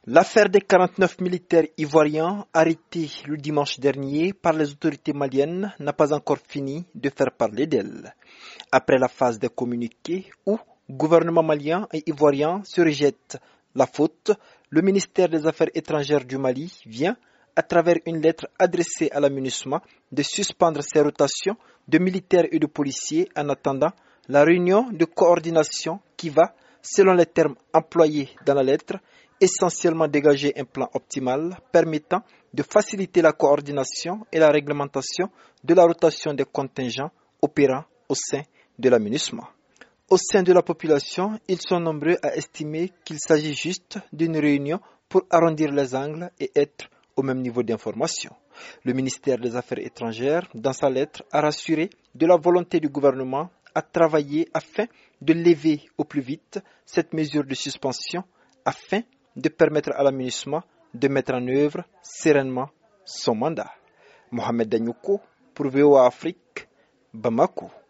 L'affaire des 49 militaires ivoiriens arrêtés le dimanche dernier par les autorités maliennes n'a pas encore fini de faire parler d'elle. Après la phase des communiqués où gouvernement malien et ivoirien se rejettent la faute, le ministère des Affaires étrangères du Mali vient, à travers une lettre adressée à la MINUSMA, de suspendre ses rotations de militaires et de policiers en attendant la réunion de coordination qui va, selon les termes employés dans la lettre, essentiellement dégager un plan optimal permettant de faciliter la coordination et la réglementation de la rotation des contingents opérant au sein de la MINUSMA. Au sein de la population, ils sont nombreux à estimer qu'il s'agit juste d'une réunion pour arrondir les angles et être au même niveau d'information. Le ministère des Affaires étrangères, dans sa lettre, a rassuré de la volonté du gouvernement à travailler afin de lever au plus vite cette mesure de suspension afin de permettre à la MINUSMA de mettre en œuvre sereinement son mandat. Mohamed Danyoko pour VOA Afrique, Bamako.